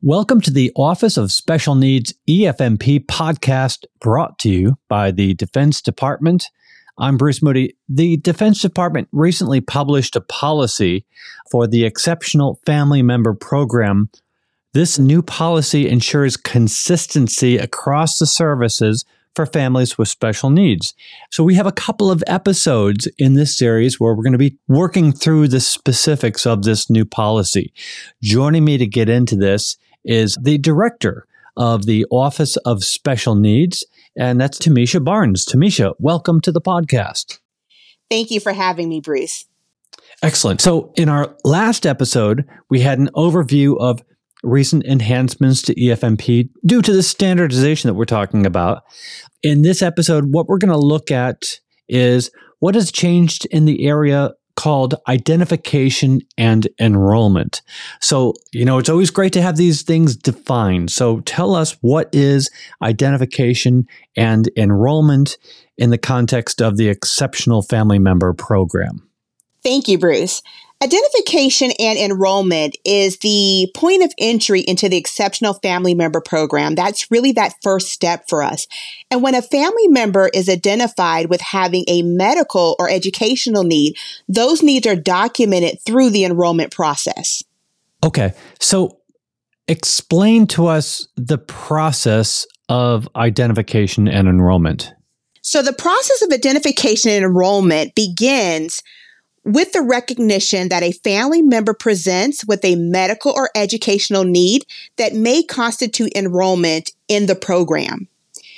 Welcome to the Office of Special Needs EFMP podcast, brought to you by the Defense Department. I'm Bruce Moody. The Defense Department recently published a policy for the Exceptional Family Member Program. This new policy ensures consistency across the services for families with special needs. So we have a couple of episodes in this series where we're going to be working through the specifics of this new policy. Joining me to get into this is the director of the Office of Special Needs, and that's Tamisha Barnes. Tamisha, welcome to the podcast. Thank you for having me, Bruce. Excellent. So in our last episode, we had an overview of recent enhancements to EFMP due to the standardization that we're talking about. In this episode, what we're going to look at is what has changed in the area called identification and enrollment. So, it's always great to have these things defined. So tell us, what is identification and enrollment in the context of the Exceptional Family Member Program? Thank you, Bruce. Identification and enrollment is the point of entry into the Exceptional Family Member Program. That's really that first step for us. And when a family member is identified with having a medical or educational need, those needs are documented through the enrollment process. Okay, so explain to us the process of identification and enrollment. So the process of identification and enrollment begins with the recognition that a family member presents with a medical or educational need that may constitute enrollment in the program.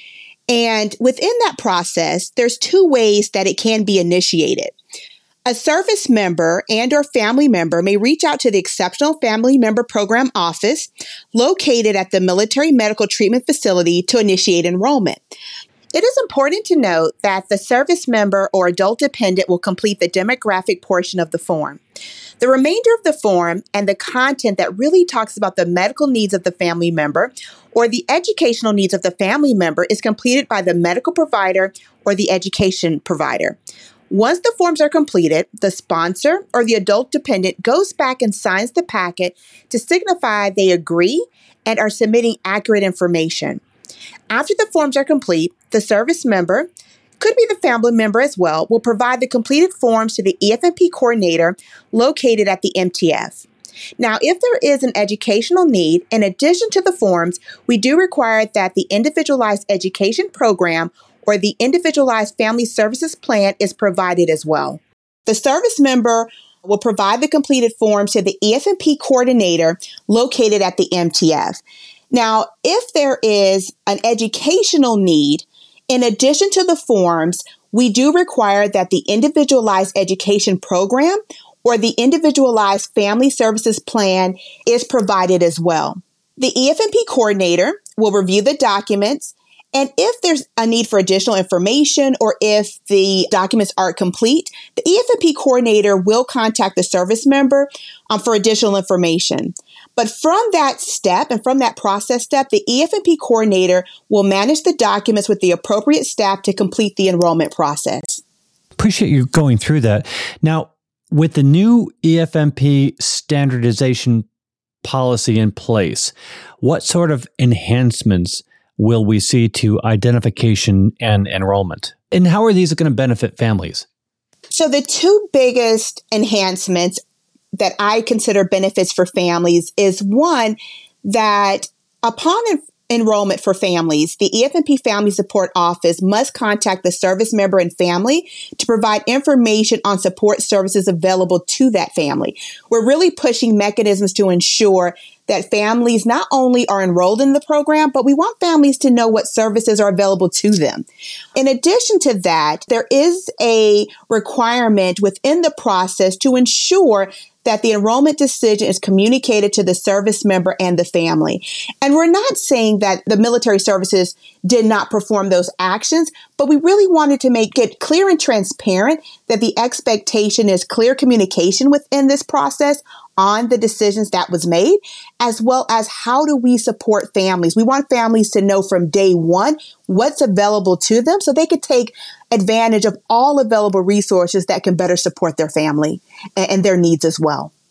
And within that process, there's two ways that it can be initiated. A service member and or family member may reach out to the Exceptional Family Member Program office located at the Military Medical Treatment Facility to initiate enrollment. It is important to note that the service member or adult dependent will complete the demographic portion of the form. The remainder of the form and the content that really talks about the medical needs of the family member or the educational needs of the family member is completed by the medical provider or the education provider. Once the forms are completed, the sponsor or the adult dependent goes back and signs the packet to signify they agree and are submitting accurate information. After the forms are complete, the service member, could be the family member as well, will provide the completed forms to the EFMP coordinator located at the MTF. Now, if there is an educational need, in addition to the forms, we do require that the Individualized Education Program or the Individualized Family Services Plan is provided as well. The service member will provide the completed forms to the EFMP coordinator located at the MTF. Now, if there is an educational need, in addition to the forms, we do require that the Individualized Education Program or the Individualized Family Services Plan is provided as well. The EFMP coordinator will review the documents, and if there's a need for additional information or if the documents aren't complete, the EFMP coordinator will contact the service member for additional information. But from that step and from that process step, the EFMP coordinator will manage the documents with the appropriate staff to complete the enrollment process. Appreciate you going through that. Now, with the new EFMP standardization policy in place, what sort of enhancements will we see to identification and enrollment? And how are these going to benefit families? So the two biggest enhancements that I consider benefits for families is one, that upon enrollment for families, the EFMP Family Support Office must contact the service member and family to provide information on support services available to that family. We're really pushing mechanisms to ensure that families not only are enrolled in the program, but we want families to know what services are available to them. In addition to that, there is a requirement within the process to ensure that the enrollment decision is communicated to the service member and the family. And we're not saying that the military services did not perform those actions, but we really wanted to make it clear and transparent that the expectation is clear communication within this process on the decisions that was made, as well as how do we support families. We want families to know from day one what's available to them so they could take advantage of all available resources that can better support their family and their needs as well.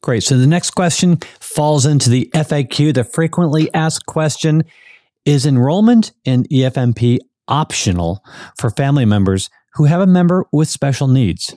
Great. So the next question falls into the FAQ, the frequently asked question. Is enrollment in EFMP optional for family members who have a member with special needs?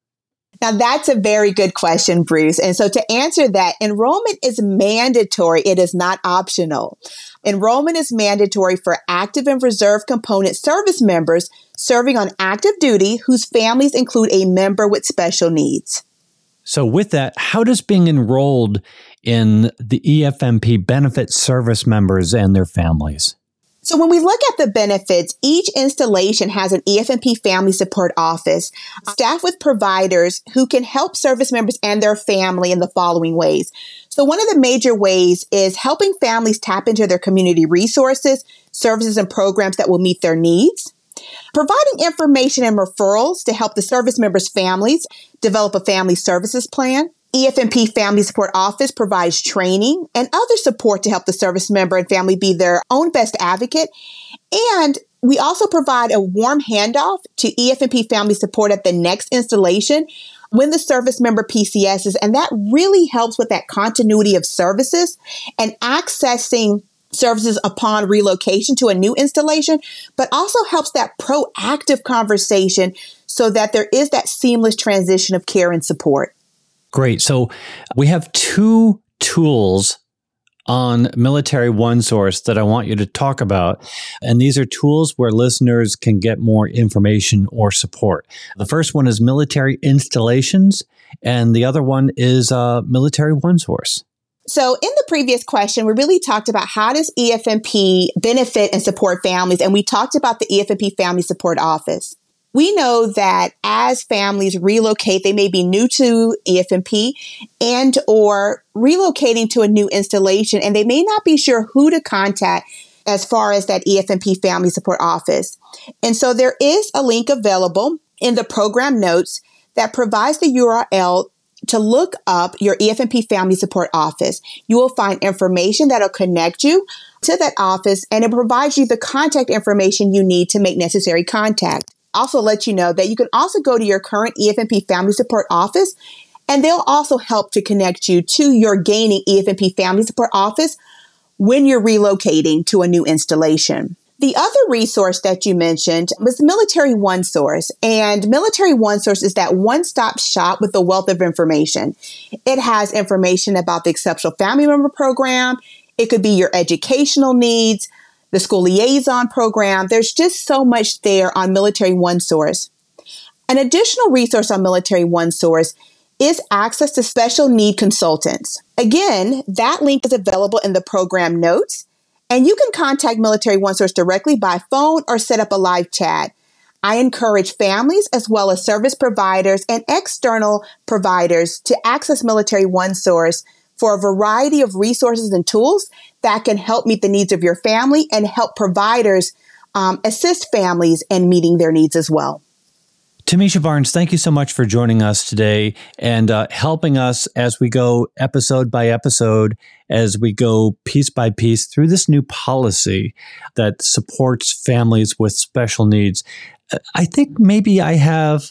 Now, that's a very good question, Bruce. And so to answer that, enrollment is mandatory. It is not optional. Enrollment is mandatory for active and reserve component service members serving on active duty whose families include a member with special needs. So with that, how does being enrolled in the EFMP benefit service members and their families? So when we look at the benefits, each installation has an EFMP Family Support Office staffed with providers who can help service members and their family in the following ways. So one of the major ways is helping families tap into their community resources, services, and programs that will meet their needs. Providing information and referrals to help the service members' families develop a family services plan. EFMP Family Support Office provides training and other support to help the service member and family be their own best advocate. And we also provide a warm handoff to EFMP Family Support at the next installation when the service member PCSs. And that really helps with that continuity of services and accessing services upon relocation to a new installation, but also helps that proactive conversation so that there is that seamless transition of care and support. Great. So we have two tools on Military OneSource that I want you to talk about. And these are tools where listeners can get more information or support. The first one is Military Installations, and the other one is Military OneSource. So in the previous question, we really talked about how does EFMP benefit and support families, and we talked about the EFMP Family Support Office. We know that as families relocate, they may be new to EFMP and or relocating to a new installation, and they may not be sure who to contact as far as that EFMP Family Support Office. And so there is a link available in the program notes that provides the URL to look up your EFMP Family Support Office. You will find information that will connect you to that office, and it provides you the contact information you need to make necessary contact. Also let you know that you can also go to your current EFMP Family Support Office, and they'll also help to connect you to your gaining EFMP Family Support Office when you're relocating to a new installation. The other resource that you mentioned was Military OneSource, and Military OneSource is that one-stop shop with a wealth of information. It has information about the Exceptional Family Member Program. It could be your educational needs, the school liaison program. There's just so much there on Military OneSource. An additional resource on Military OneSource is access to special need consultants. Again, that link is available in the program notes. And you can contact Military OneSource directly by phone or set up a live chat. I encourage families as well as service providers and external providers to access Military OneSource for a variety of resources and tools that can help meet the needs of your family and help providers assist families in meeting their needs as well. Tamisha Barnes, thank you so much for joining us today and helping us as we go episode by episode, as we go piece by piece through this new policy that supports families with special needs. I think maybe I have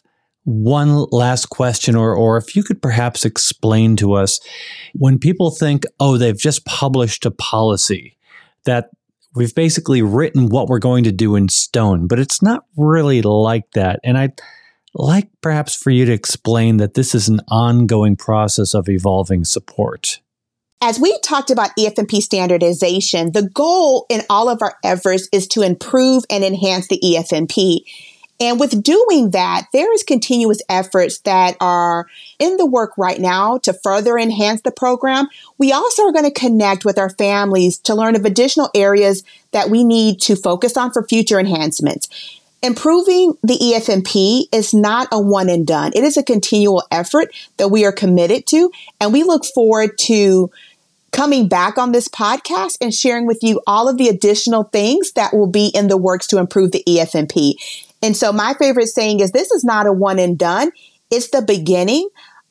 one last question, or if you could perhaps explain to us, when people think, oh, they've just published a policy, that we've basically written what we're going to do in stone, but it's not really like that. And I'd like perhaps for you to explain that this is an ongoing process of evolving support. As we talked about EFMP standardization, the goal in all of our efforts is to improve and enhance the EFMP. And with doing that, there is continuous efforts that are in the work right now to further enhance the program. We also are going to connect with our families to learn of additional areas that we need to focus on for future enhancements. Improving the EFMP is not a one and done. It is a continual effort that we are committed to, and we look forward to coming back on this podcast and sharing with you all of the additional things that will be in the works to improve the EFMP. And so my favorite saying is, this is not a one and done. It's the beginning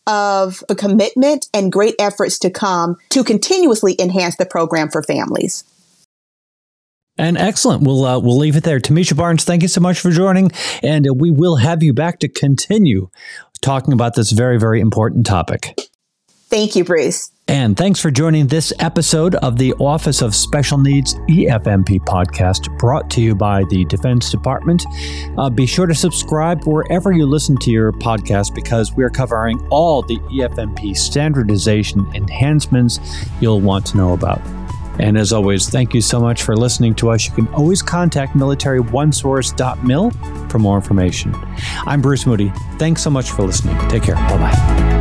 of a commitment and great efforts to come to continuously enhance the program for families. And excellent. We'll leave it there. Tamisha Barnes, thank you so much for joining, and we will have you back to continue talking about this very, very important topic. Thank you, Bruce. And thanks for joining this episode of the Office of Special Needs EFMP podcast, brought to you by the Defense Department. Be sure to subscribe wherever you listen to your podcast, because we're covering all the EFMP standardization enhancements you'll want to know about. And as always, thank you so much for listening to us. You can always contact militaryonesource.mil for more information. I'm Bruce Moody. Thanks so much for listening. Take care. Bye-bye.